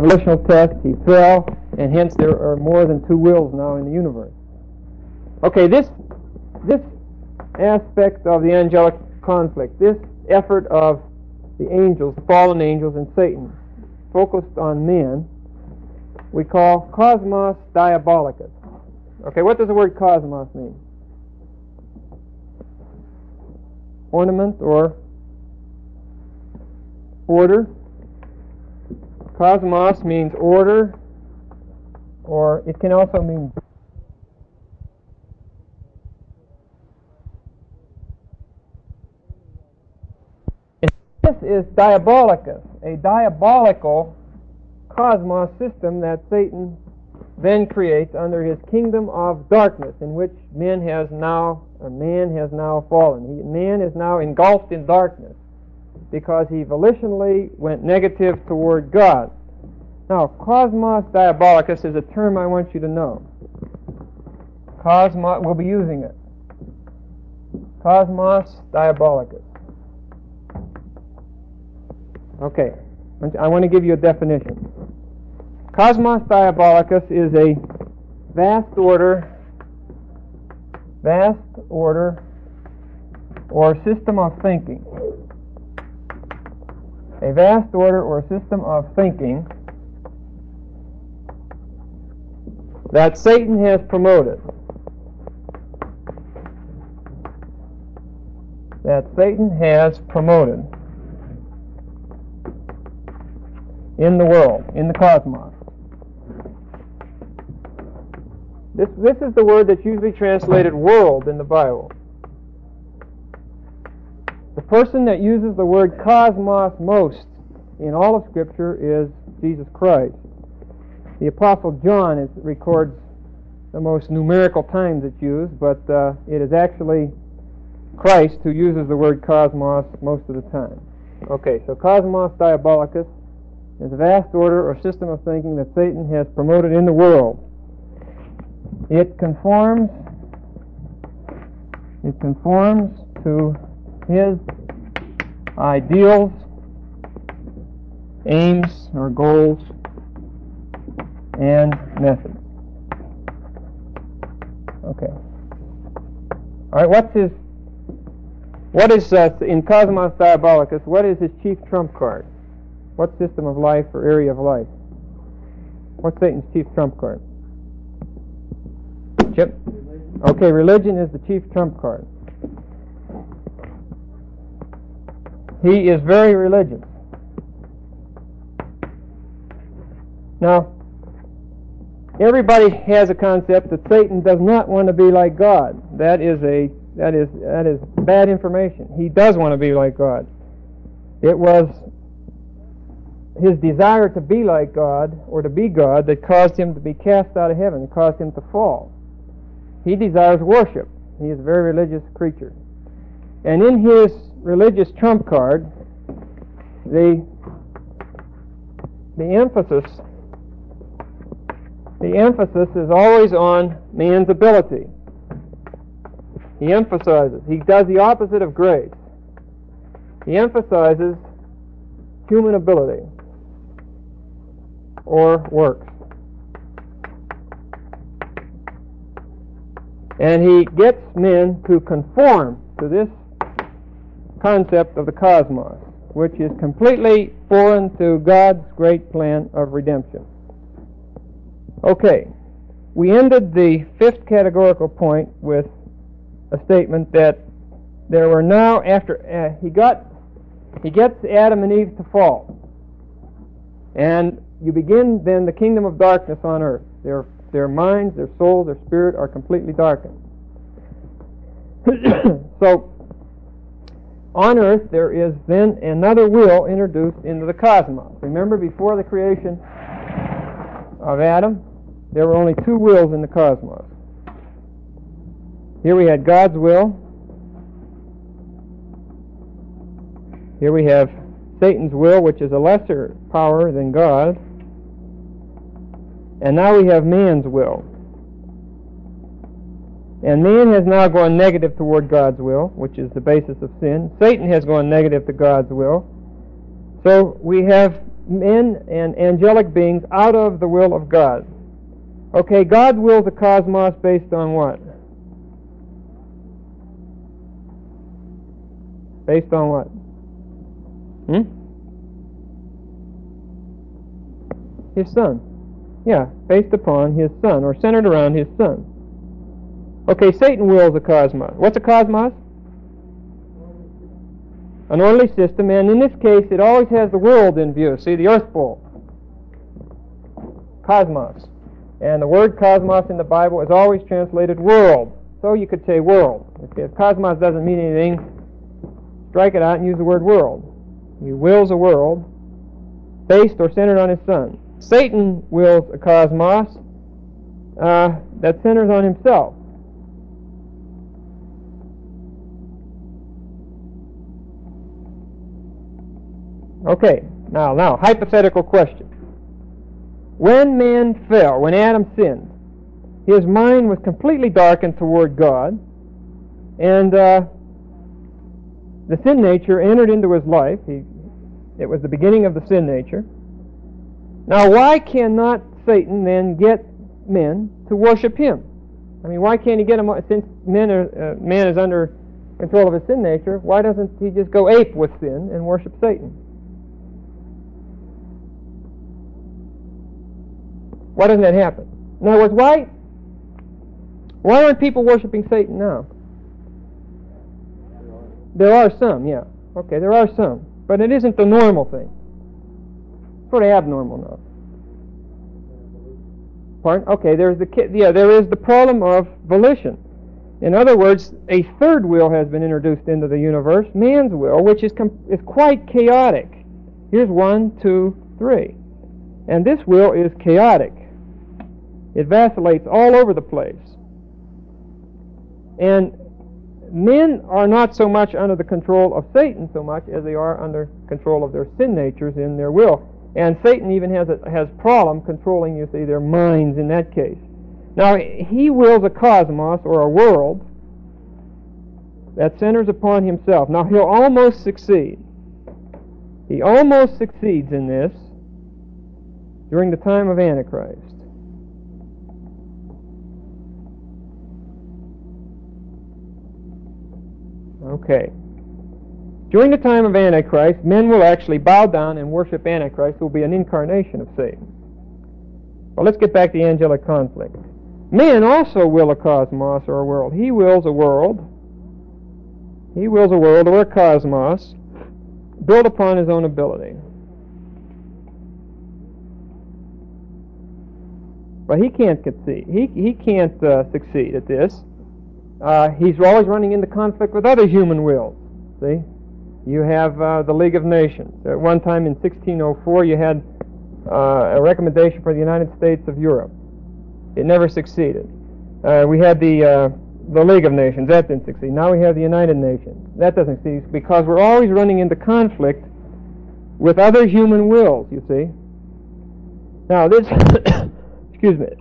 volitional test, he fell, and hence there are more than two wills now in the universe. Okay, this aspect of the angelic conflict, this effort of the angels, the fallen angels and Satan, focused on men, we call cosmos diabolicus. Okay, what does the word cosmos mean? Ornament or order. Cosmos means order, or it can also mean this is diabolicus, a diabolical cosmos system that Satan then creates under his kingdom of darkness, in which man has now fallen. Man is now engulfed in darkness because he volitionally went negative toward God. Now, cosmos diabolicus is a term I want you to know. We'll be using it. Cosmos diabolicus. Okay, I want to give you a definition. Cosmos diabolicus is a vast order or system of thinking. A vast order or system of thinking that Satan has promoted. In the world, in the cosmos. This is the word that's usually translated world in the Bible. The person that uses the word cosmos most in all of Scripture is Jesus Christ. The Apostle John records the most numerical times it's used, but it is actually Christ who uses the word cosmos most of the time. Okay, so cosmos diabolicus is a vast order or system of thinking that Satan has promoted in the world. It conforms to his ideals, aims or goals, and methods. Okay. All right. What is in Cosmos Diabolicus? What is his chief trump card? What system of life or area of life? What's Satan's chief trump card? Chip? Okay, religion is the chief trump card. He is very religious. Now, everybody has a concept that Satan does not want to be like God. That is bad information. He does want to be like God. It was his desire to be like God, or to be God, that caused him to be cast out of heaven, caused him to fall. He desires worship. He is a very religious creature. And in his religious trump card, the emphasis is always on man's ability. He does the opposite of grace. He emphasizes human ability or works. And he gets men to conform to this concept of the cosmos, which is completely foreign to God's great plan of redemption. Okay, we ended the fifth categorical point with a statement that there were now, after he gets Adam and Eve to fall, and you begin then the kingdom of darkness on earth. Their minds, their souls, their spirit are completely darkened. So, on earth there is then another will introduced into the cosmos. Remember, before the creation of Adam, there were only two wills in the cosmos. Here we had God's will. Here we have Satan's will, which is a lesser power than God. And now we have man's will. And man has now gone negative toward God's will, which is the basis of sin. Satan has gone negative to God's will. So we have men and angelic beings out of the will of God. Okay, God wills the cosmos based on what? Based on what? His Son. Yeah, based upon His Son, or centered around His Son. Okay, Satan wills the cosmos. What's a cosmos? An orderly system, and in this case it always has the world in view. See, the Earth Bowl. Cosmos. And the word cosmos in the Bible is always translated world. So you could say world. If cosmos doesn't mean anything, strike it out and use the word world. He wills a world based or centered on His Son. Satan wills a cosmos that centers on himself. Okay, now, hypothetical question. When man fell, when Adam sinned, his mind was completely darkened toward God, and the sin nature entered into his life. It was the beginning of the sin nature. Now, why cannot Satan then get men to worship him? I mean, why can't he get them, since man is under control of his sin nature, why doesn't he just go ape with sin and worship Satan? Why doesn't that happen? In other words, why aren't people worshiping Satan now? There are some, yeah. Okay, there are some. But it isn't the normal thing. It's sort of abnormal now. Pardon? Okay, there is the problem of volition. In other words, a third will has been introduced into the universe, man's will, which is quite chaotic. Here's 1, 2, 3. And this will is chaotic. It vacillates all over the place. And men are not so much under the control of Satan so much as they are under control of their sin natures in their will. And Satan even has problem controlling, you see, their minds in that case. Now, he wills a cosmos, or a world, that centers upon himself. Now, he'll almost succeed. He almost succeeds in this during the time of Antichrist. Okay. During the time of Antichrist, men will actually bow down and worship Antichrist, who will be an incarnation of Satan. Well, let's get back to the angelic conflict. Men also will a cosmos, or a world. He wills a world. He wills a world, or a cosmos, built upon his own ability. But he can't succeed. He can't succeed at this. He's always running into conflict with other human wills. See? You have the League of Nations. At one time in 1604, you had a recommendation for the United States of Europe. It never succeeded. We had the League of Nations. That didn't succeed. Now we have the United Nations. That doesn't succeed because we're always running into conflict with other human wills, you see. Now this, excuse me,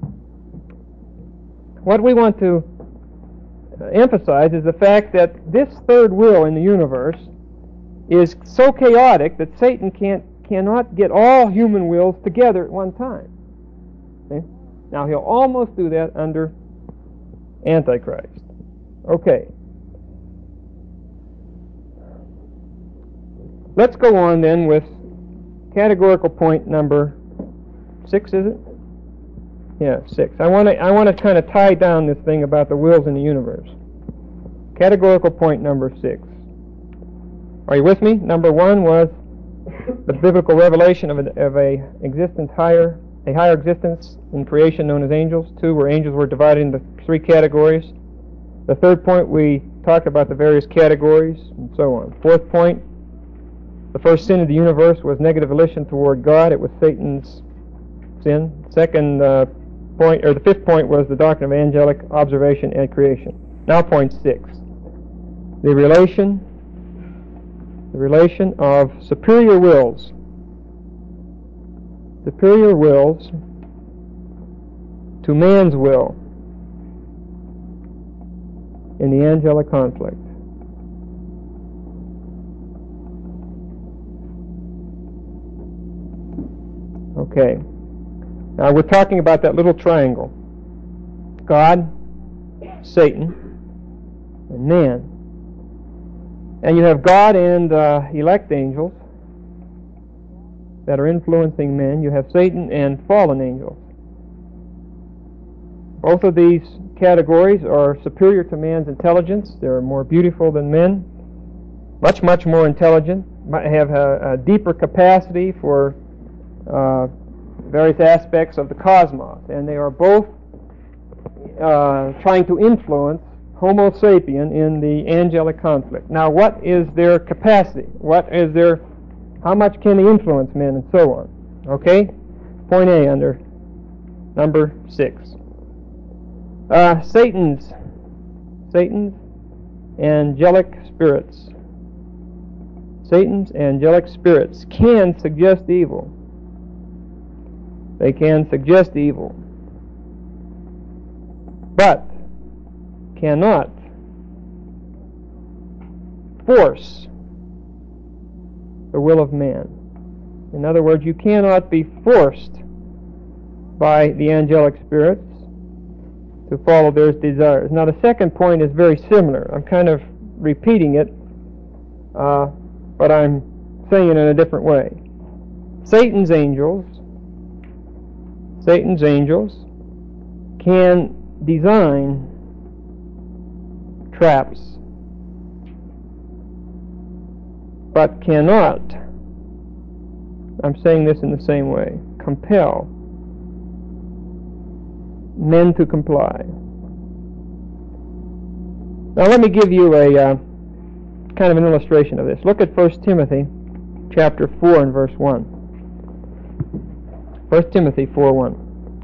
what we want to emphasize is the fact that this third will in the universe is so chaotic that Satan cannot get all human wills together at one time. Okay? Now he'll almost do that under Antichrist. Okay. Let's go on then with categorical point number 6, is it? Yeah, 6. I want to kind of tie down this thing about the wills in the universe. Categorical point number 6. Are you with me? Number 1 was the biblical revelation of a existence a higher existence in creation known as angels. 2, where angels were divided into 3 categories. The third point, we talked about the various categories and so on. 4th point, the first sin of the universe was negative volition toward God. It was Satan's sin. Second point, or the 5th point, was the doctrine of angelic observation and creation. Now point 6. The relation of superior wills to man's will in the angelic conflict. Okay. Now we're talking about that little triangle. God, Satan, and man. And you have God and elect angels that are influencing men. You have Satan and fallen angels. Both of these categories are superior to man's intelligence. They're more beautiful than men, much, much more intelligent, have a deeper capacity for various aspects of the cosmos, and they are both trying to influence Homo sapien in the angelic conflict. Now, what is their capacity? How much can they influence men, and so on? Okay? Point A under number 6. Satan's angelic spirits. Satan's angelic spirits can suggest evil. They can suggest evil, but cannot force the will of man. In other words, you cannot be forced by the angelic spirits to follow their desires. Now, the second point is very similar. I'm kind of repeating it, but I'm saying it in a different way. Satan's angels can design traps, but cannot, I'm saying this in the same way, compel men to comply. Now let me give you a kind of an illustration of this. Look at 1 Timothy chapter 4 and verse 1. 1 Timothy 4:1.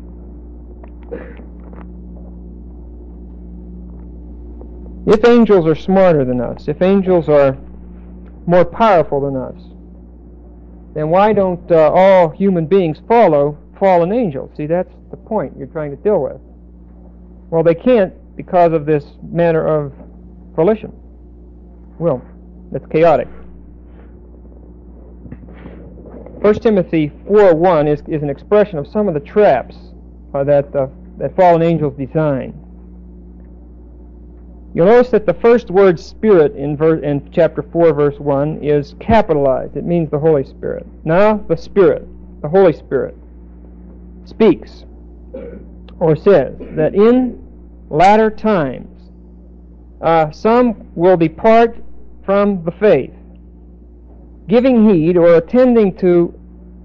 If angels are smarter than us, if angels are more powerful than us, then why don't all human beings follow fallen angels? See, that's the point you're trying to deal with. Well, they can't because of this matter of volition. Will. That's chaotic. 1 Timothy 4:1 is an expression of some of the traps that fallen angels design. You'll notice that the first word Spirit in chapter 4 verse 1 is capitalized. It means the Holy Spirit. Now the Spirit, the Holy Spirit, speaks or says that in latter times some will depart from the faith, giving heed or attending to,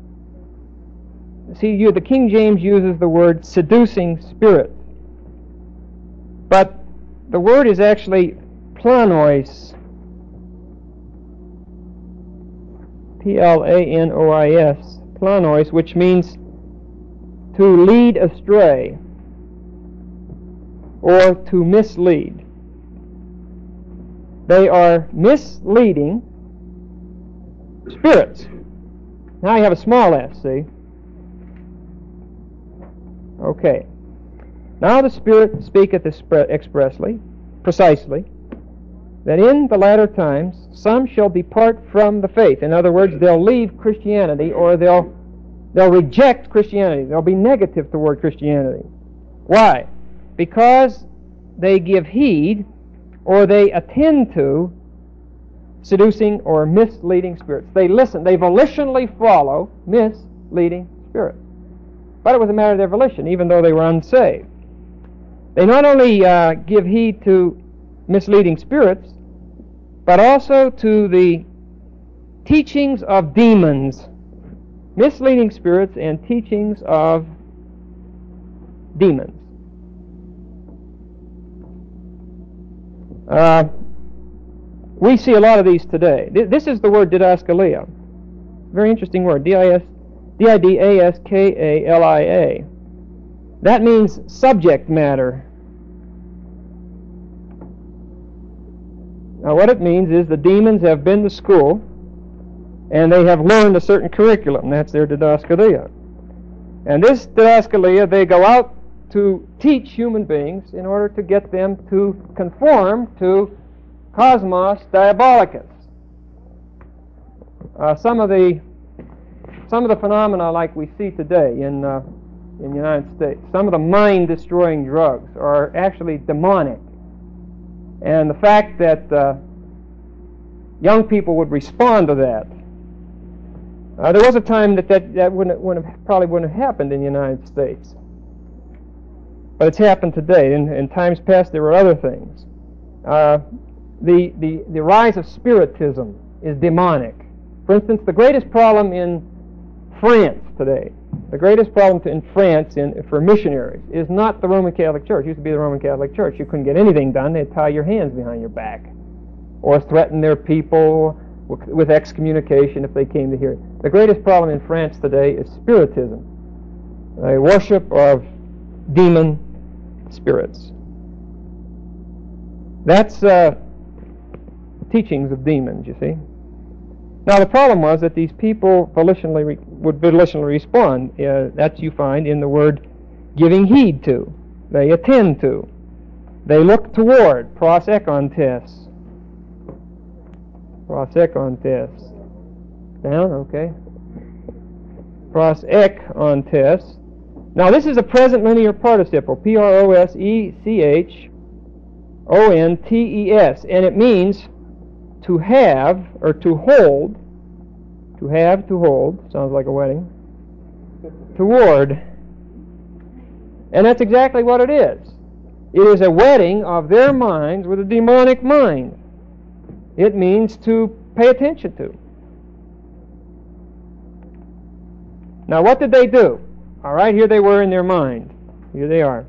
the King James uses the word seducing spirits, but the word is actually planois, Planois, planois, which means to lead astray or to mislead. They are misleading spirits. Now you have a small s, see? Okay. Now the Spirit speaketh expressly, precisely, that in the latter times some shall depart from the faith. In other words, they'll leave Christianity, or they'll reject Christianity. They'll be negative toward Christianity. Why? Because they give heed or they attend to seducing or misleading spirits. They listen, they volitionally follow misleading spirits. But it was a matter of their volition, even though they were unsaved. They not only give heed to misleading spirits, but also to the teachings of demons. Misleading spirits and teachings of demons. We see a lot of these today. This is the word didaskalia. Very interesting word. D-I-D-A-S-K-A-L-I-A. That means subject matter. Now what it means is the demons have been to school and they have learned a certain curriculum. That's their didaskalia. And this didaskalia, they go out to teach human beings in order to get them to conform to Cosmos Diabolicus. Some of the some of the phenomena like we see today in the United States, some of the mind-destroying drugs are actually demonic. And the fact that young people would respond to that. There was a time that probably wouldn't have happened in the United States. But it's happened today. In times past, there were other things. The rise of Spiritism is demonic. For instance, the greatest problem in France today, the greatest problem in France for missionaries is not the Roman Catholic Church. It used to be the Roman Catholic Church. You couldn't get anything done. They'd tie your hands behind your back or threaten their people with excommunication if they came to hear it. The greatest problem in France today is Spiritism, a worship of demon spirits. That's teachings of demons, you see. Now the problem was that these people would volitionally respond. That you find in the word giving heed to. They attend to. They look toward. Prosecontes. Prosecontes. Down, okay. Prosecontes. Now this is a present linear participle. Prosechontes. And it means to have, or to hold. To have, to hold. Sounds like a wedding. Toward. And that's exactly what it is. It is a wedding of their minds with a demonic mind. It means to pay attention to. Now what did they do? All right, here they were in their mind. Here they are.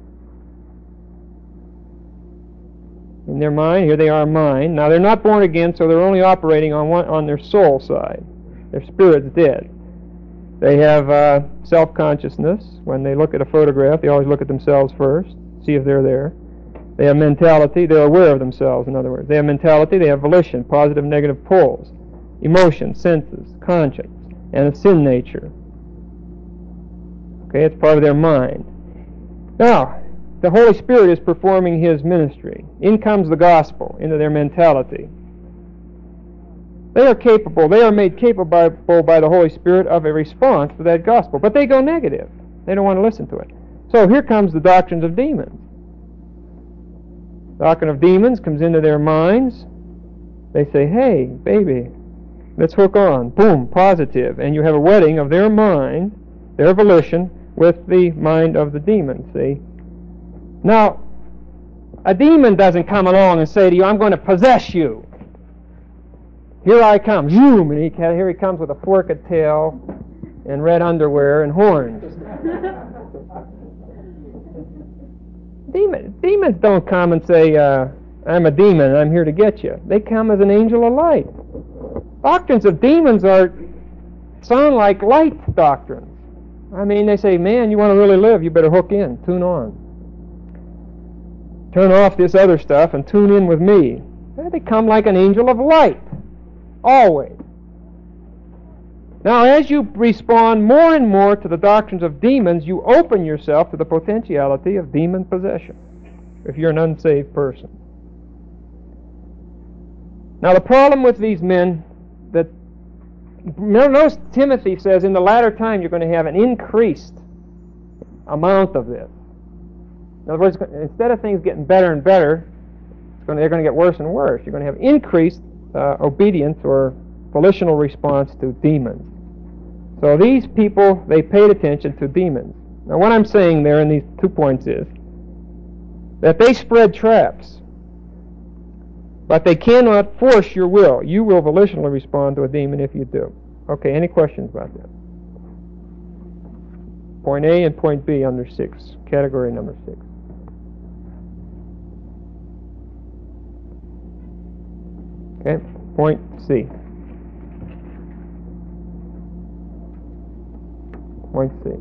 In their mind, here they are in mind. Now they're not born again, so they're only operating on their soul side. Their spirit's dead. They have self-consciousness. When they look at a photograph, they always look at themselves first, see if they're there. They have mentality. They're aware of themselves, in other words. They have mentality. They have volition, positive and negative poles, emotion, senses, conscience, and a sin nature. Okay, it's part of their mind. Now, the Holy Spirit is performing His ministry. In comes the gospel into their mentality. They are capable, they are made capable by the Holy Spirit of a response to that gospel. But they go negative. They don't want to listen to it. So here comes the doctrines of demons. Doctrine of demons comes into their minds. They say, hey, baby, let's hook on. Boom, positive. And you have a wedding of their mind, their volition, with the mind of the demon, see? Now, a demon doesn't come along and say to you, I'm going to possess you. Here I come. Zoom! And here he comes with a forked tail and red underwear and horns. Demons don't come and say, I'm a demon and I'm here to get you. They come as an angel of light. Doctrines of demons sound like light doctrines. I mean, they say, man, you want to really live, you better hook in, tune on. Turn off this other stuff and tune in with me. They come like an angel of light. Always. Now, as you respond more and more to the doctrines of demons, you open yourself to the potentiality of demon possession, if you're an unsaved person. Now, the problem with these men, notice Timothy says in the latter time you're going to have an increased amount of this. In other words, instead of things getting better and better, they're going to get worse and worse. You're going to have increased obedience or volitional response to demons. So these people, they paid attention to demons. Now what I'm saying there in these 2 points is that they spread traps, but they cannot force your will. You will volitionally respond to a demon if you do. Okay, any questions about that? Point A and point B under 6, category number 6. Okay, point C. Point C.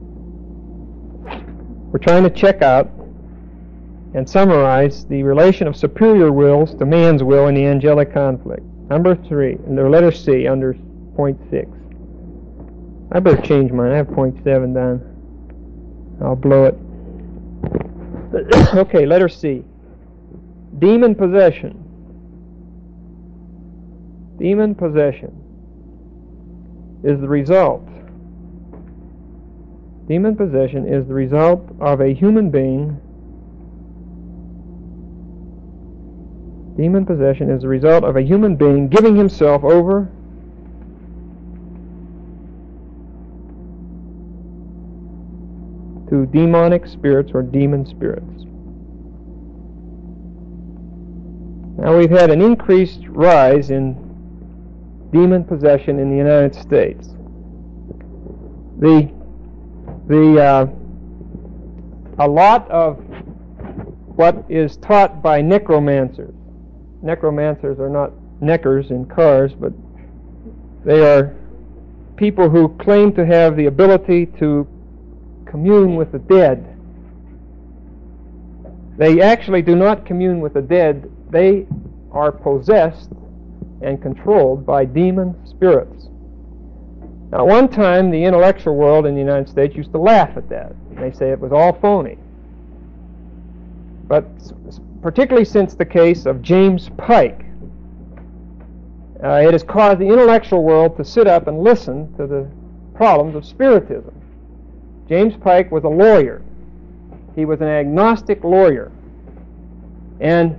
We're trying to check out and summarize the relation of superior wills to man's will in the angelic conflict. Number 3, and the letter C under point 6. I better change mine. I have point 7 down. I'll blow it. Okay, letter C. Demon possession. Demon possession is the result Demon possession is the result of a human being. Demon possession is the result of a human being giving himself over to demonic spirits or demon spirits. Now we've had an increased rise in demon possession in the United States. A lot of what is taught by necromancers. Necromancers are not neckers in cars, but they are people who claim to have the ability to commune with the dead. They actually do not commune with the dead. They are possessed and controlled by demon spirits. Now, at one time, the intellectual world in the United States used to laugh at that. They say it was all phony. But particularly since the case of James Pike, it has caused the intellectual world to sit up and listen to the problems of spiritism. James Pike was a lawyer. He was an agnostic lawyer. And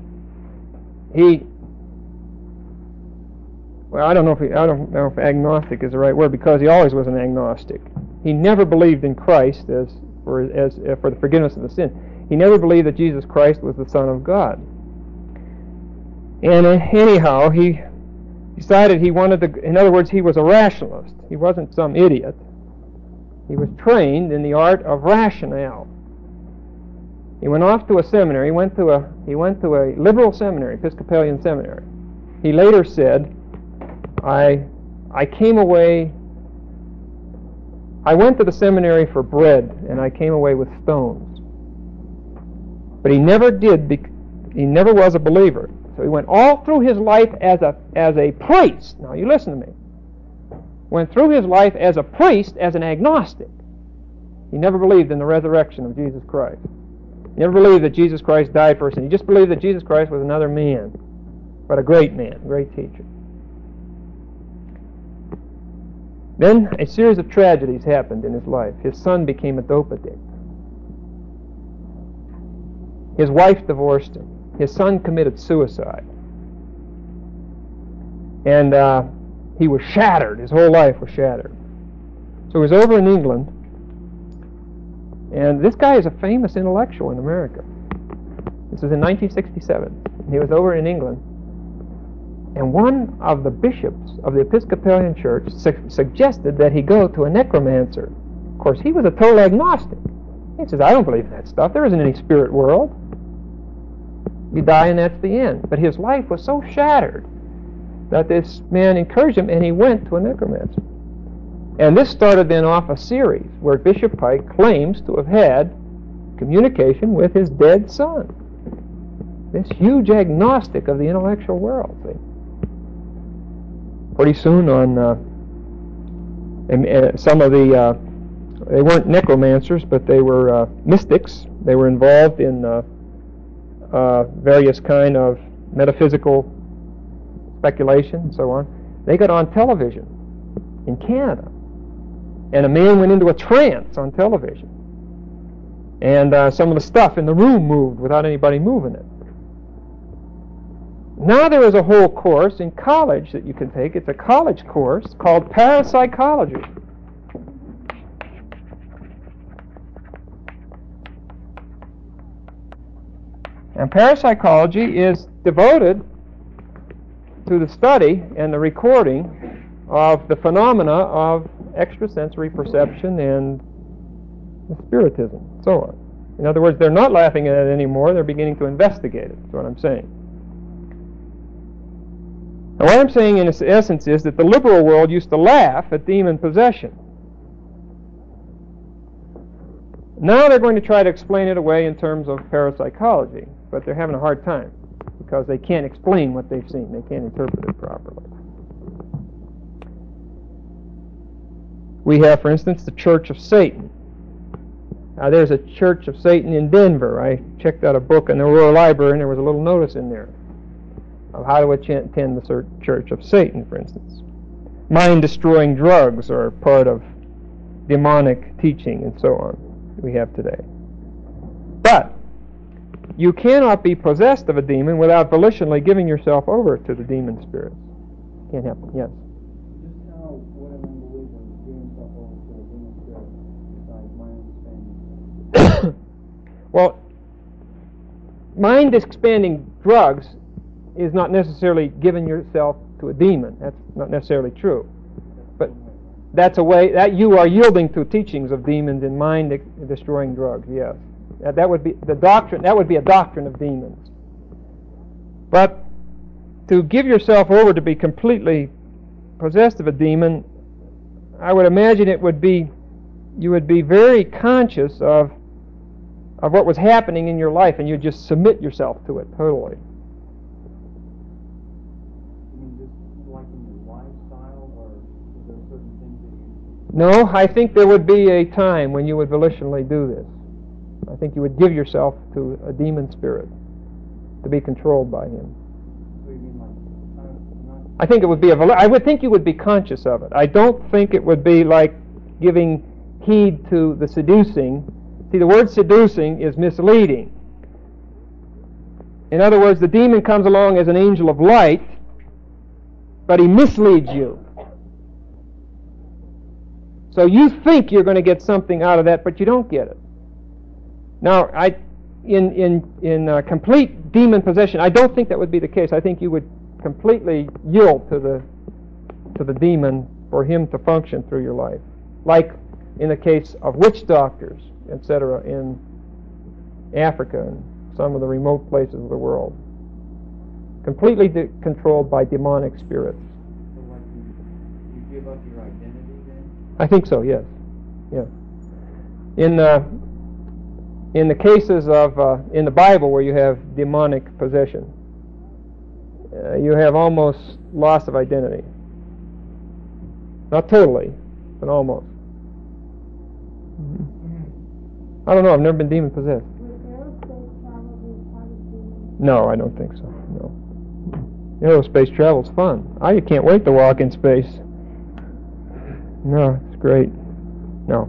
I don't know if agnostic is the right word, because he always was an agnostic. He never believed in Christ for the forgiveness of the sin. He never believed that Jesus Christ was the Son of God. And anyhow, he decided he wanted to, in other words, he was a rationalist. He wasn't some idiot. He was trained in the art of rationale. He went off to a seminary. He went to a liberal seminary, Episcopalian seminary. He later said, I came away, I went to the seminary for bread, and I came away with stones. But he never was a believer. So he went all through his life as a priest. Now you listen to me. Went through his life as a priest, as an agnostic. He never believed in the resurrection of Jesus Christ. He never believed that Jesus Christ died for us. He just believed that Jesus Christ was another man, but a great man, a great teacher. Then a series of tragedies happened in his life. His son became a dope addict. His wife divorced him. His son committed suicide. And he was shattered. His whole life was shattered. So he was over in England. And this guy is a famous intellectual in America. This was in 1967. He was over in England. And one of the bishops of the Episcopalian Church suggested that he go to a necromancer. Of course, he was a total agnostic. He says, I don't believe in that stuff. There isn't any spirit world. You die and that's the end. But his life was so shattered that this man encouraged him, and he went to a necromancer. And this started then off a series where Bishop Pike claims to have had communication with his dead son. This huge agnostic of the intellectual world. See? Pretty soon some of the, they weren't necromancers, but they were mystics. They were involved in various kind of metaphysical speculation and so on. They got on television in Canada. And a man went into a trance on television. And some of the stuff in the room moved without anybody moving it. Now there is a whole course in college that you can take. It's a college course called parapsychology. And parapsychology is devoted to the study and the recording of the phenomena of extrasensory perception and spiritism, and so on. In other words, they're not laughing at it anymore. They're beginning to investigate it. That's what I'm saying. Now, what I'm saying in essence is that the liberal world used to laugh at demon possession. Now they're going to try to explain it away in terms of parapsychology, but they're having a hard time because they can't explain what they've seen. They can't interpret it properly. We have, for instance, the Church of Satan. Now, there's a Church of Satan in Denver. I checked out a book in the Royal Library, and there was a little notice in there of how to attend the Church of Satan, for instance. Mind-destroying drugs are part of demonic teaching and so on we have today. But you cannot be possessed of a demon without volitionally giving yourself over to the demon spirits. Can't happen. Yes. Just how would an unbeliever give himself over to a demon spirit besides mind expanding? Well, mind-expanding drugs is not necessarily giving yourself to a demon. That's not necessarily true. But that's a way that you are yielding to teachings of demons and mind-destroying drugs. Yes, that would be the doctrine. That would be a doctrine of demons. But to give yourself over to be completely possessed of a demon, I would imagine you would be very conscious of what was happening in your life, and you just submit yourself to it totally. You mean just like in your lifestyle, or is there certain things that you... No, I think there would be a time when you would volitionally do this. I think you would give yourself to a demon spirit to be controlled by him. So you mean like... I think it would be I would think you would be conscious of it. I don't think it would be like giving heed to the seducing. See, the word seducing is misleading. In other words, the demon comes along as an angel of light, but he misleads you. So you think you're going to get something out of that, but you don't get it. Now, in complete demon possession, I don't think that would be the case. I think you would completely yield to the demon for him to function through your life, like in the case of witch doctors, etc., in Africa and some of the remote places of the world. Completely controlled by demonic spirits. So like you give up your identity then? I think so, yes. Yeah. In the cases of, in the Bible where you have demonic possession, you have almost loss of identity. Not totally, but almost. I don't know. I've never been demon possessed. No, I don't think so. No. Aerospace travel's fun. I can't wait to walk in space. No, it's great. No.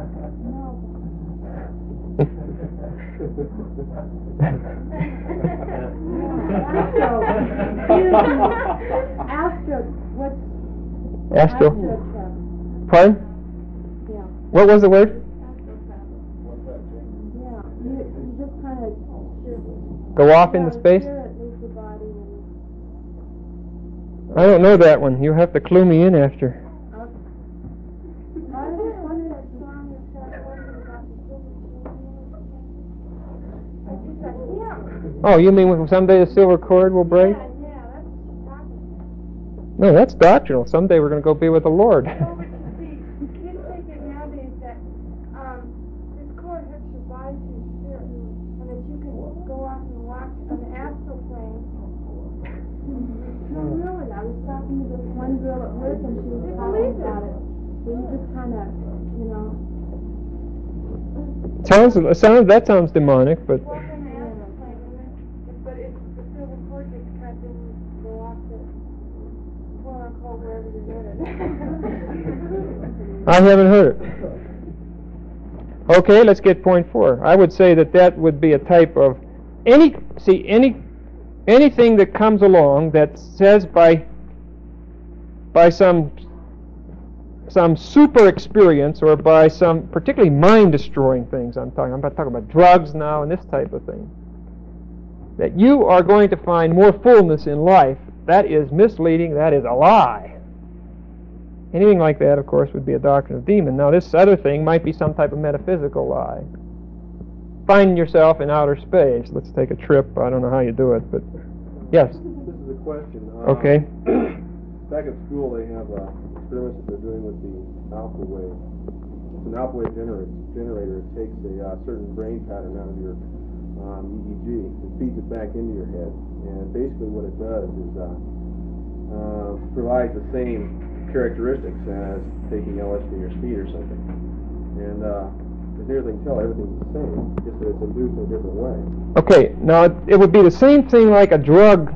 Astro. Pardon? Yeah. What was the word? Go off into space? I don't know that one. You have to clue me in after. Oh, you mean someday the silver cord will break? No, that's doctrinal. Someday we're going to go be with the Lord. One girl at work and she was talking about it. So you just kind of, That sounds demonic, but. But if the silver cord gets cut, then you go off to quote unquote wherever you're headed. I haven't heard it. Okay, let's get point 4. I would say that would be a type of anything that comes along that says by some super experience or by some particularly mind-destroying things. I'm talking about drugs now and this type of thing. That you are going to find more fullness in life. That is misleading. That is a lie. Anything like that, of course, would be a doctrine of demon. Now, this other thing might be some type of metaphysical lie. Finding yourself in outer space. Let's take a trip. I don't know how you do it, but yes. This is a question. Okay. Back at school, they have experiments that they're doing with the alpha wave. It's an alpha wave generator. It takes a certain brain pattern out of your EEG and feeds it back into your head. And basically what it does is provides the same characteristics as taking LSD or speed or something. And as near as I can tell, everything's the same, just that it's induced in a different way. Okay, now it would be the same thing like a drug.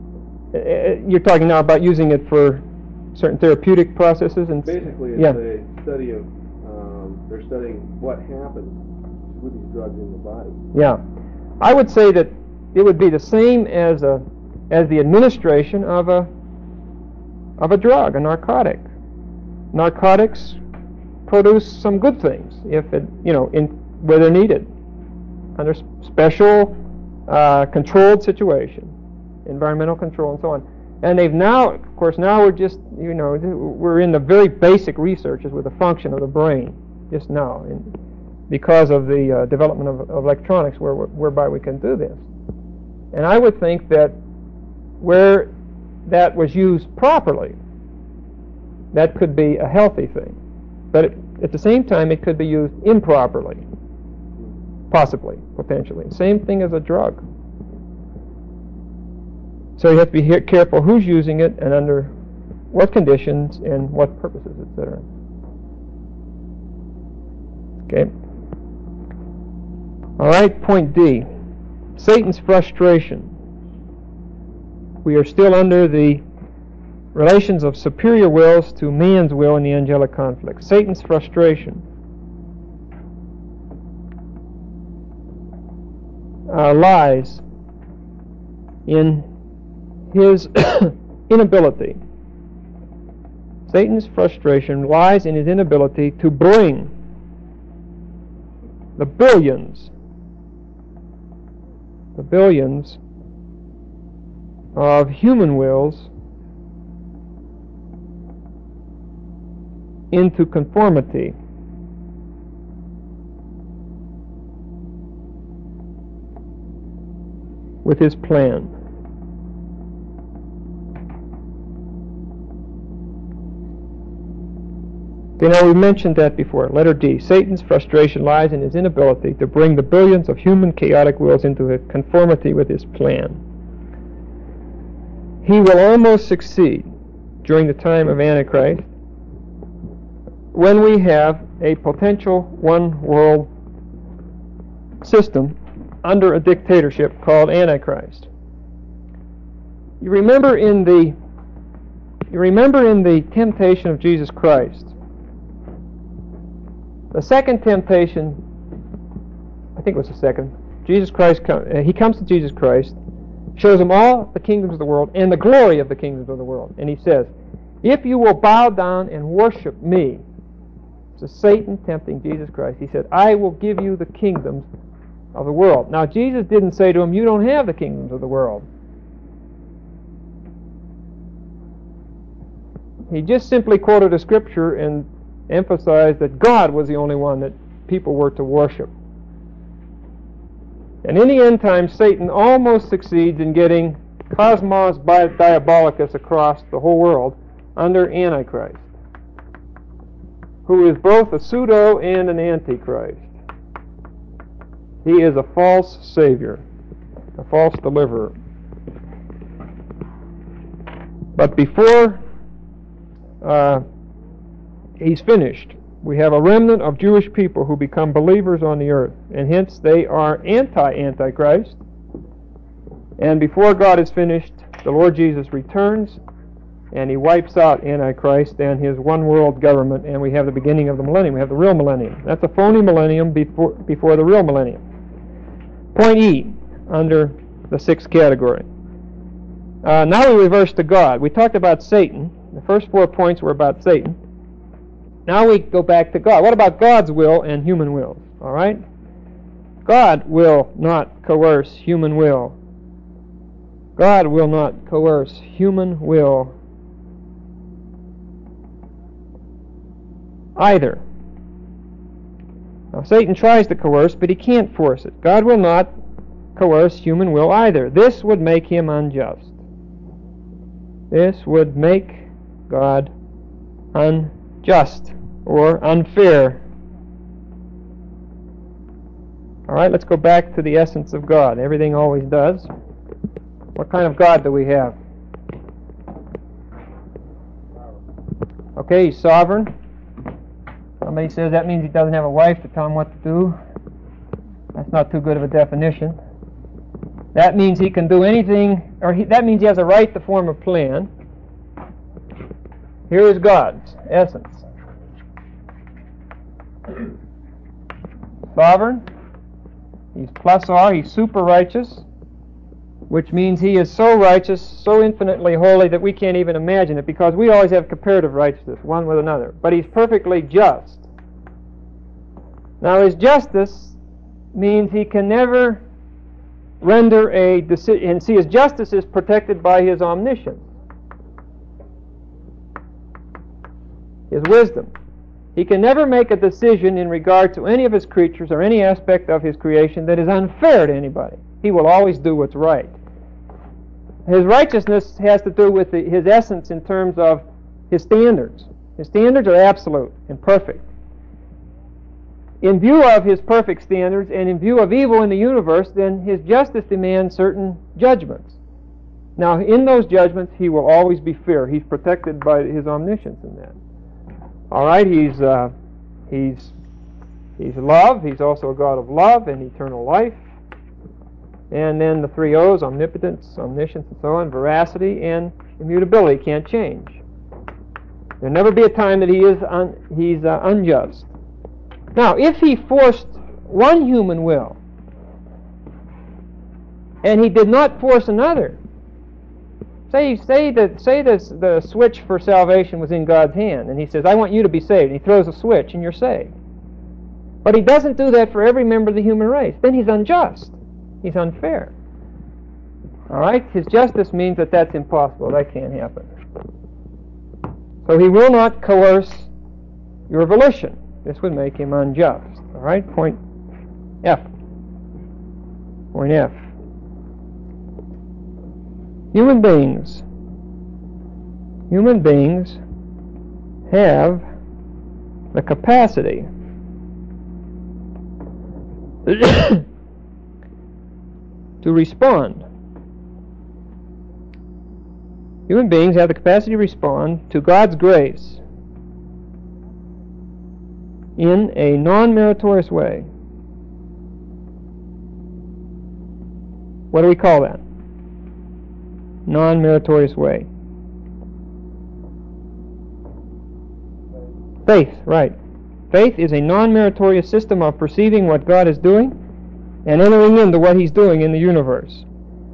You're talking now about using it for certain therapeutic processes, and basically, it's study of, they're studying what happens with these drugs in the body. Yeah. I would say that it would be the same as the administration of a drug, a narcotic. Narcotics produce some good things if it, where they're needed under special controlled situation, environmental control and so on. And they've now, of course, we're just, we're in the very basic researches with the function of the brain just now, because of the development of electronics whereby we can do this. And I would think that where that was used properly, that could be a healthy thing. But at the same time, it could be used improperly, possibly, potentially. Same thing as a drug. So you have to be careful who's using it and under what conditions and what purposes, etc. Okay. All right, point D. Satan's frustration. We are still under the relations of superior wills to man's will in the angelic conflict. Satan's frustration lies in his inability. Satan's frustration lies in his inability to bring the billions of human wills into conformity with his plan. We mentioned that before. Letter D. Satan's frustration lies in his inability to bring the billions of human chaotic wills into conformity with his plan. He will almost succeed during the time of Antichrist when we have a potential one-world system under a dictatorship called Antichrist. You remember in the temptation of Jesus Christ, the second temptation, I think it was the second, he comes to Jesus Christ, shows him all the kingdoms of the world and the glory of the kingdoms of the world. And he says, if you will bow down and worship me, so Satan tempting Jesus Christ, he said, I will give you the kingdoms of the world. Now Jesus didn't say to him, you don't have the kingdoms of the world. He just simply quoted a scripture and emphasized that God was the only one that people were to worship. And in the end time, Satan almost succeeds in getting Cosmos Diabolicus across the whole world under Antichrist, who is both a pseudo and an antichrist. He is a false savior, a false deliverer. But before he's finished, we have a remnant of Jewish people who become believers on the earth, and hence they are anti-Antichrist. And before God is finished, the Lord Jesus returns, and he wipes out Antichrist and his one-world government, and we have the beginning of the millennium. We have the real millennium. That's a phony millennium before the real millennium. Point E, under the sixth category. Now we reverse to God. We talked about Satan. The first 4 points were about Satan. Now we go back to God. What about God's will and human will? All right? God will not coerce human will. God will not coerce human will either. Now, Satan tries to coerce, but he can't force it. God will not coerce human will either. This would make him unjust. This would make God unjust or unfair. All right, let's go back to the essence of God. Everything always does. What kind of God do we have? Okay, he's sovereign. Somebody says that means he doesn't have a wife to tell him what to do. That's not too good of a definition. That means he can do anything, that means he has a right to form a plan. Here is God's essence. Sovereign. He's plus R. He's super righteous, which means he is so righteous, so infinitely holy that we can't even imagine it, because we always have comparative righteousness, one with another. But he's perfectly just. Now, his justice means he can never render a decision. And see, his justice is protected by his omniscience, his wisdom. He can never make a decision in regard to any of his creatures or any aspect of his creation that is unfair to anybody. He will always do what's right. His righteousness has to do with his essence in terms of his standards. His standards are absolute and perfect. In view of his perfect standards and in view of evil in the universe, then his justice demands certain judgments. Now, in those judgments, he will always be fair. He's protected by his omniscience in that. All right, he's love. He's also a God of love and eternal life. And then the three O's: omnipotence, omniscience, and so on, veracity, and immutability. Can't change. There'll never be a time that he's unjust. Now, if he forced one human will, and he did not force another, say the switch for salvation was in God's hand, and he says, I want you to be saved. And he throws a switch, and you're saved. But he doesn't do that for every member of the human race. Then he's unjust. He's unfair. All right? His justice means that that's impossible. That can't happen. So he will not coerce your volition. This would make him unjust. All right? Point F. Point F. Human beings have the capacity to respond. Human beings have the capacity to respond to God's grace in a non-meritorious way. What do we call that? Non-meritorious way. Faith, right. Faith is a non-meritorious system of perceiving what God is doing and entering into what He's doing in the universe.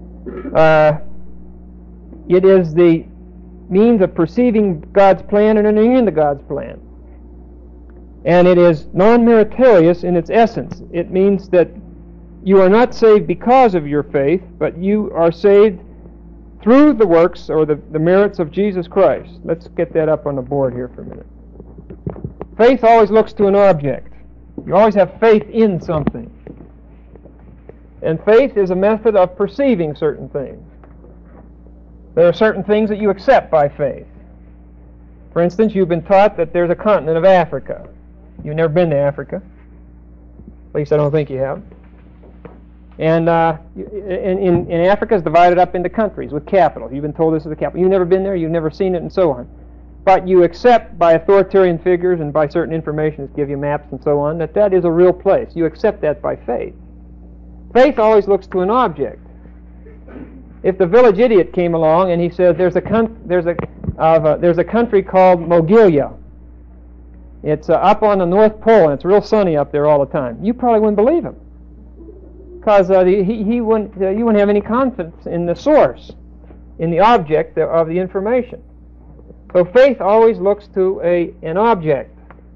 It is the means of perceiving God's plan and entering into God's plan. And it is non-meritorious in its essence. It means that you are not saved because of your faith, but you are saved through the works or the merits of Jesus Christ. Let's get that up on the board here for a minute. Faith always looks to an object. You always have faith in something. And faith is a method of perceiving certain things. There are certain things that you accept by faith. For instance, you've been taught that there's a continent of Africa. You've never been to Africa. At least I don't think you have. And in Africa is divided up into countries with capitals. You've been told this is the capital. You've never been there, you've never seen it, and so on. But you accept by authoritarian figures and by certain information that give you maps and so on that is a real place. You accept that by faith. Faith always looks to an object. If the village idiot came along and he said there's a country called Mogilia. It's up on the North Pole and it's real sunny up there all the time, you probably wouldn't believe him, because you wouldn't have any confidence in the source, in the object of the information. So faith always looks to an object.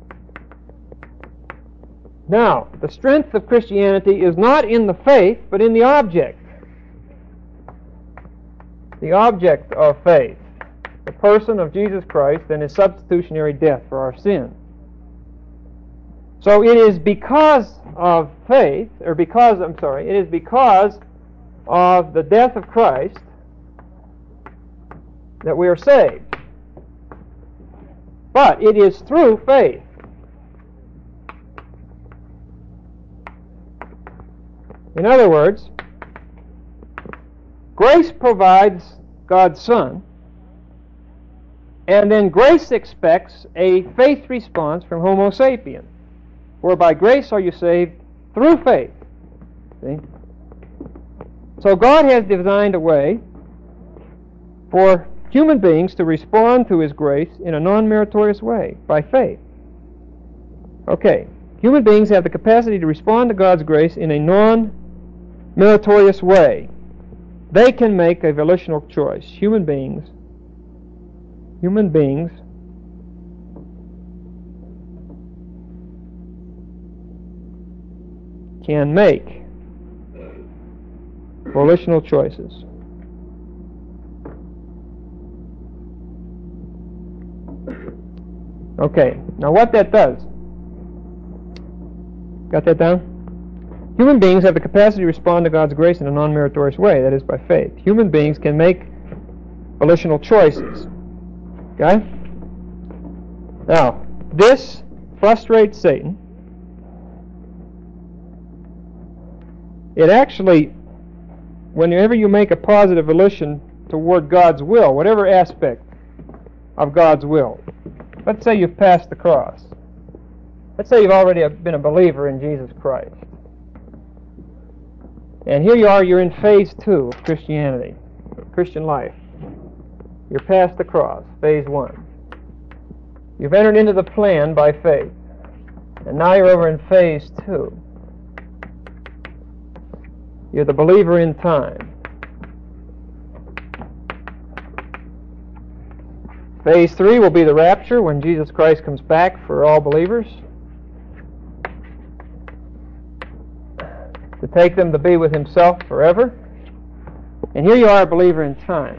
Now, the strength of Christianity is not in the faith, but in the object. The object of faith, the person of Jesus Christ and His substitutionary death for our sin. So it is because of faith, it is because of the death of Christ that we are saved. But it is through faith. In other words, grace provides God's Son, and then grace expects a faith response from Homo sapien. For by grace are you saved through faith. See? So God has designed a way for human beings to respond to His grace in a non-meritorious way, by faith. Okay, Human beings have the capacity to respond to God's grace in a non-meritorious way. They can make a volitional choice. Human beings can make volitional choices. Okay, now what that does, got that down? Human beings have the capacity to respond to God's grace in a non-meritorious way, that is by faith. Human beings can make volitional choices. Okay? Now, this frustrates Satan. It actually, whenever you make a positive volition toward God's will, whatever aspect of God's will, let's say you've passed the cross. Let's say you've already been a believer in Jesus Christ. And here you are, you're in phase 2 of Christianity, Christian life. You're past the cross, phase 1. You've entered into the plan by faith. And now you're over in phase 2. You're the believer in time. Phase 3 will be the rapture, when Jesus Christ comes back for all believers to take them to be with Himself forever. And here you are, a believer in time.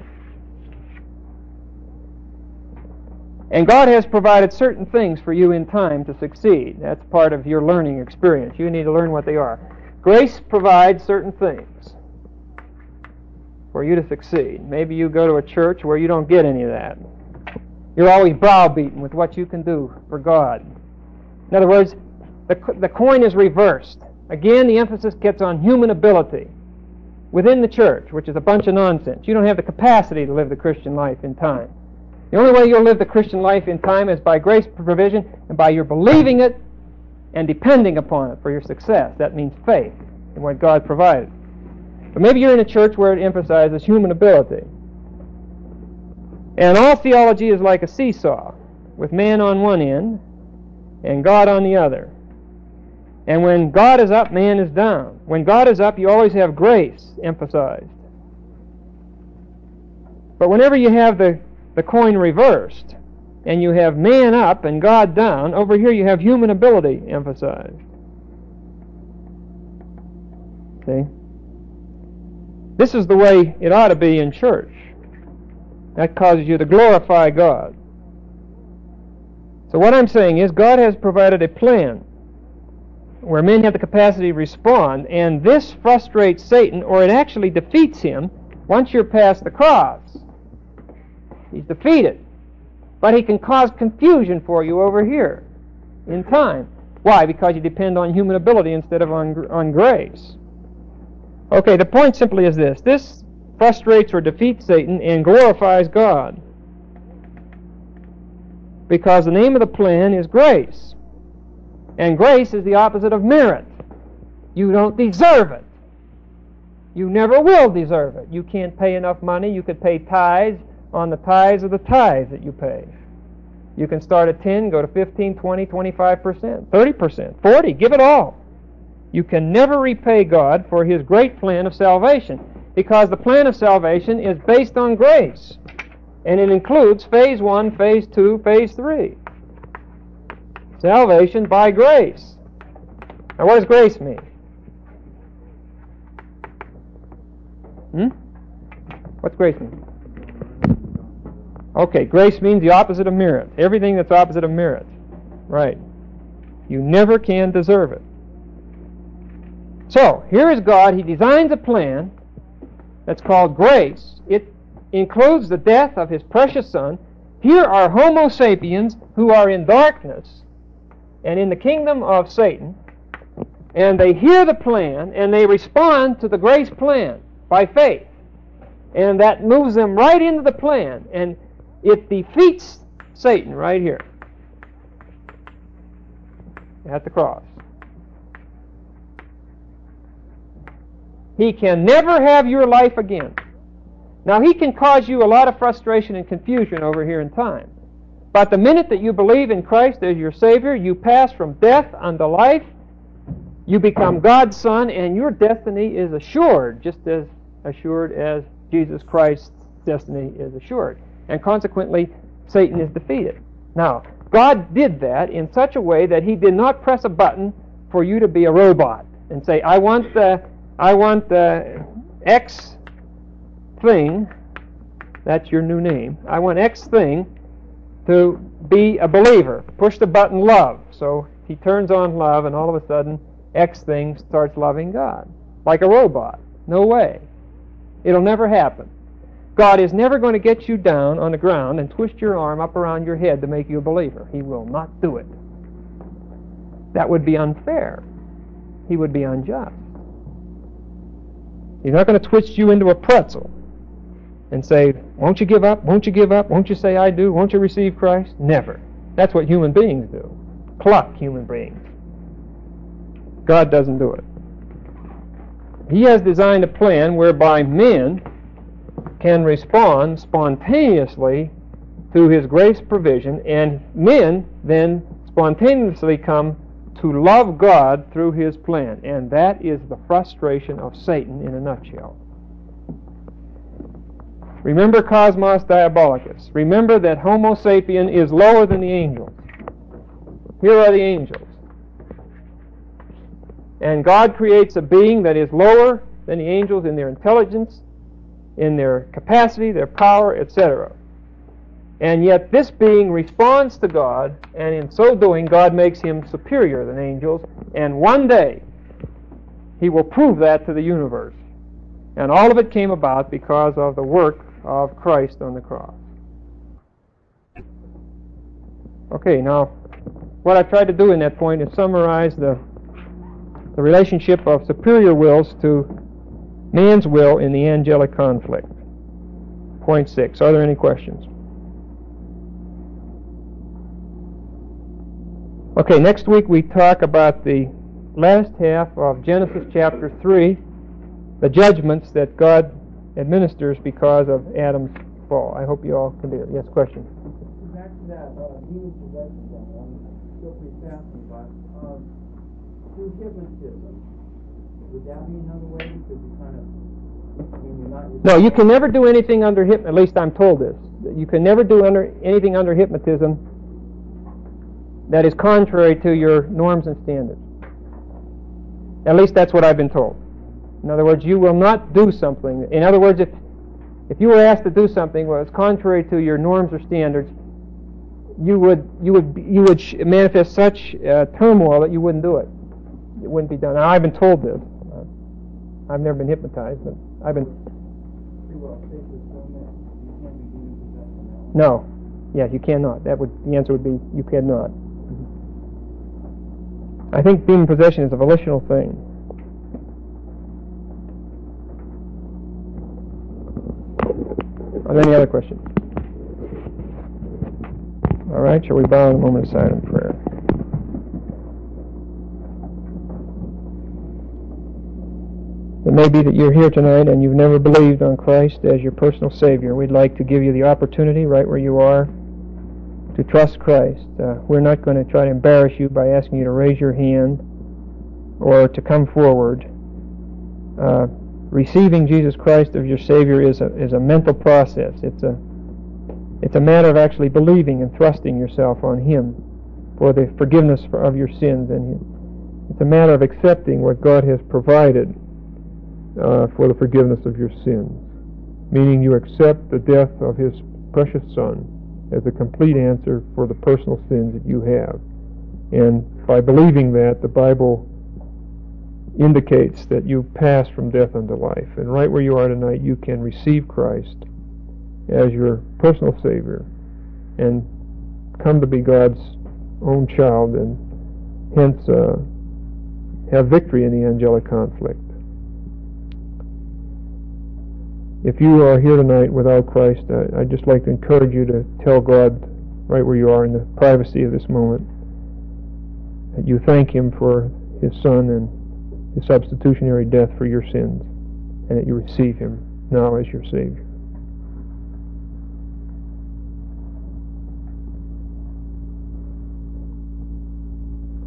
And God has provided certain things for you in time to succeed. That's part of your learning experience. You need to learn what they are. Grace provides certain things for you to succeed. Maybe you go to a church where you don't get any of that. You're always browbeaten with what you can do for God. In other words, the coin is reversed. Again, the emphasis gets on human ability within the church, which is a bunch of nonsense. You don't have the capacity to live the Christian life in time. The only way you'll live the Christian life in time is by grace provision and by your believing it and depending upon it for your success. That means faith in what God provided. But maybe you're in a church where it emphasizes human ability. And all theology is like a seesaw, with man on one end and God on the other. And when God is up, man is down. When God is up, you always have grace emphasized. But whenever you have the coin reversed, and you have man up and God down, over here you have human ability emphasized. See? This is the way it ought to be in church. That causes you to glorify God. So what I'm saying is, God has provided a plan where men have the capacity to respond, and this frustrates Satan, or it actually defeats him once you're past the cross. He's defeated. But he can cause confusion for you over here in time. Why? Because you depend on human ability instead of on grace. Okay, the point simply is this. This frustrates or defeats Satan and glorifies God. Because the name of the plan is grace. And grace is the opposite of merit. You don't deserve it. You never will deserve it. You can't pay enough money. You could pay tithes on the tithes of the tithes that you pay. You can start at 10, go to 15, 20, 25%, 30%, 40, give it all. You can never repay God for His great plan of salvation, because the plan of salvation is based on grace. And it includes phase 1, phase 2, phase 3. Salvation by grace. Now what does grace mean? What's grace mean? Okay, grace means the opposite of merit. Everything that's opposite of merit. Right. You never can deserve it. So, here is God. He designs a plan that's called grace. It includes the death of His precious Son. Here are Homo sapiens who are in darkness and in the kingdom of Satan, and they hear the plan and they respond to the grace plan by faith. And that moves them right into the plan, and it defeats Satan right here at the cross. He can never have your life again. Now, he can cause you a lot of frustration and confusion over here in time. But the minute that you believe in Christ as your Savior, you pass from death unto life. You become God's son, and your destiny is assured, just as assured as Jesus Christ's destiny is assured. And consequently, Satan is defeated. Now, God did that in such a way that He did not press a button for you to be a robot and say, I want the X thing, that's your new name, I want X thing to be a believer. Push the button love. So he turns on love, and all of a sudden X thing starts loving God. Like a robot. No way. It'll never happen. God is never going to get you down on the ground and twist your arm up around your head to make you a believer. He will not do it. That would be unfair. He would be unjust. He's not going to twist you into a pretzel and say, won't you give up? Won't you give up? Won't you say I do? Won't you receive Christ? Never. That's what human beings do. Pluck human beings. God doesn't do it. He has designed a plan whereby men can respond spontaneously to His grace provision, and men then spontaneously come to love God through His plan. And that is the frustration of Satan in a nutshell. Remember Cosmos Diabolicus. Remember that Homo sapien is lower than the angels. Here are the angels. And God creates a being that is lower than the angels in their intelligence, in their capacity, their power, etc. And yet this being responds to God, and in so doing, God makes him superior than angels, and one day He will prove that to the universe. And all of it came about because of the work of Christ on the cross. Okay, now, what I tried to do in that point is summarize the relationship of superior wills to man's will in the angelic conflict. Point 6. Are there any questions? Okay, next week we talk about the last half of Genesis chapter 3, the judgments that God administers because of Adam's fall. I hope you all can do it. Yes, question? Back to that demon possession thing, I'm still pretty fascinated by it. Through hypnotism, would that be another way? Because you kind of, No, you can never do anything under hypnotism. At least I'm told this. You can never do anything under hypnotism that is contrary to your norms and standards. At least that's what I've been told. In other words, you will not do something. In other words, if you were asked to do something that was contrary to your norms or standards, you would manifest such turmoil that you wouldn't do it. It wouldn't be done. Now, I've been told this. I've never been hypnotized, but I've been. No. Yeah, you cannot. The answer would be you cannot. I think demon possession is a volitional thing. Are there any other questions? All right, shall we bow in a moment of silent prayer? It may be that you're here tonight and you've never believed on Christ as your personal Savior. We'd like to give you the opportunity right where you are to trust Christ. We're not going to try to embarrass you by asking you to raise your hand or to come forward. Receiving Jesus Christ as your Savior is a mental process. It's a matter of actually believing and thrusting yourself on Him for the forgiveness of your sins, and it's a matter of accepting what God has provided for the forgiveness of your sins, meaning you accept the death of His precious Son as a complete answer for the personal sins that you have. And by believing that, the Bible indicates that you pass from death unto life. And right where you are tonight, you can receive Christ as your personal Savior and come to be God's own child, and hence have victory in the angelic conflict. If you are here tonight without Christ, I'd just like to encourage you to tell God right where you are in the privacy of this moment that you thank Him for His Son and His substitutionary death for your sins, and that you receive Him now as your Savior.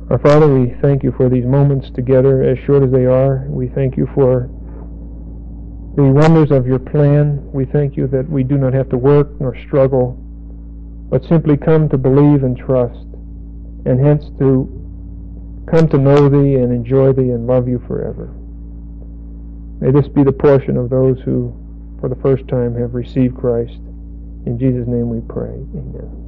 Our Father, we thank you for these moments together, as short as they are. We thank you for the wonders of your plan. We thank you that we do not have to work nor struggle, but simply come to believe and trust, and hence to come to know thee and enjoy thee and love you forever. May this be the portion of those who, for the first time, have received Christ. In Jesus' name we pray. Amen.